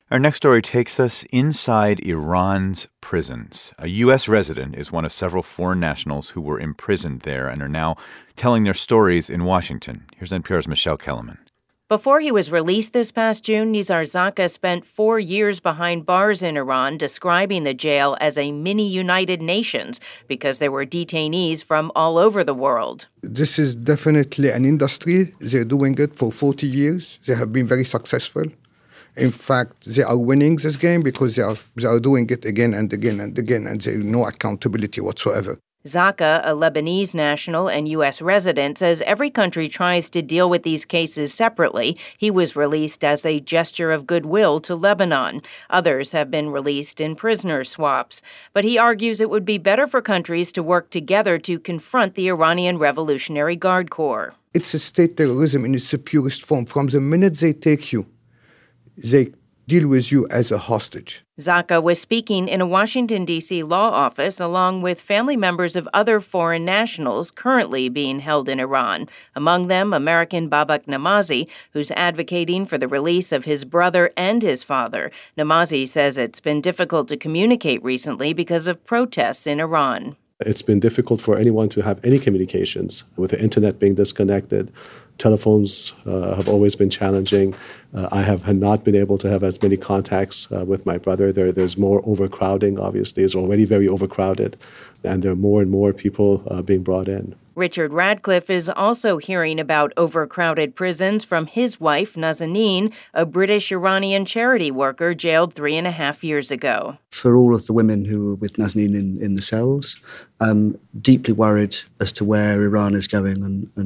Our next story takes us inside Iran's prisons. A U.S. resident is one of several foreign nationals who were imprisoned there and are now telling their stories in Washington. Here's NPR's Michelle Kellerman. Before he was released this past June, Nizar Zakka spent 4 years behind bars in Iran, describing the jail as a mini United Nations because there were detainees from all over the world. This is definitely an industry. They're doing it for 40 years. They have been very successful. In fact, they are winning this game because they are doing it again and again and again, and there is no accountability whatsoever. Zakka, a Lebanese national and U.S. resident, says every country tries to deal with these cases separately. He was released as a gesture of goodwill to Lebanon. Others have been released in prisoner swaps. But he argues it would be better for countries to work together to confront the Iranian Revolutionary Guard Corps. It's a state terrorism in its purest form. From the minute they take you, they deal with you as a hostage. Zakka was speaking in a Washington, D.C. law office along with family members of other foreign nationals currently being held in Iran, among them American Babak Namazi, who's advocating for the release of his brother and his father. Namazi says it's been difficult to communicate recently because of protests in Iran. It's been difficult for anyone to have any communications, with the internet being disconnected. Telephones have always been challenging. I have not been able to have as many contacts with my brother. There's more overcrowding, obviously. It's already very overcrowded, and there are more and more people being brought in. Richard Radcliffe is also hearing about overcrowded prisons from his wife, Nazanin, a British-Iranian charity worker jailed 3.5 years ago. For all of the women who were with Nazanin in the cells, deeply worried as to where Iran is going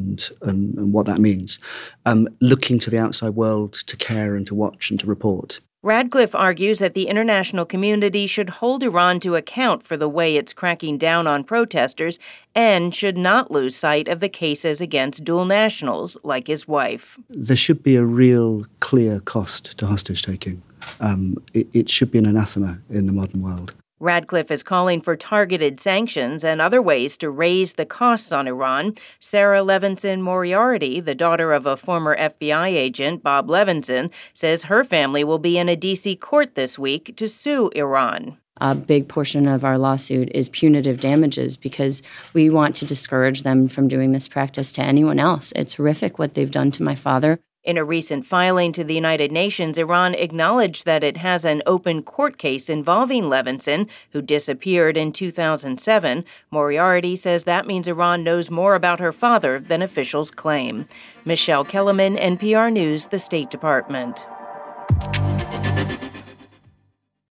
and what that means. Looking to the outside world to care and to watch and to report. Radcliffe argues that the international community should hold Iran to account for the way it's cracking down on protesters and should not lose sight of the cases against dual nationals like his wife. There should be a real clear cost to hostage-taking. It should be an anathema in the modern world. Radcliffe is calling for targeted sanctions and other ways to raise the costs on Iran. Sarah Levinson Moriarty, the daughter of a former FBI agent, Bob Levinson, says her family will be in a D.C. court this week to sue Iran. A big portion of our lawsuit is punitive damages because we want to discourage them from doing this practice to anyone else. It's horrific what they've done to my father. In a recent filing to the United Nations, Iran acknowledged that it has an open court case involving Levinson, who disappeared in 2007. Moriarty says that means Iran knows more about her father than officials claim. Michelle Kellerman, NPR News, the State Department.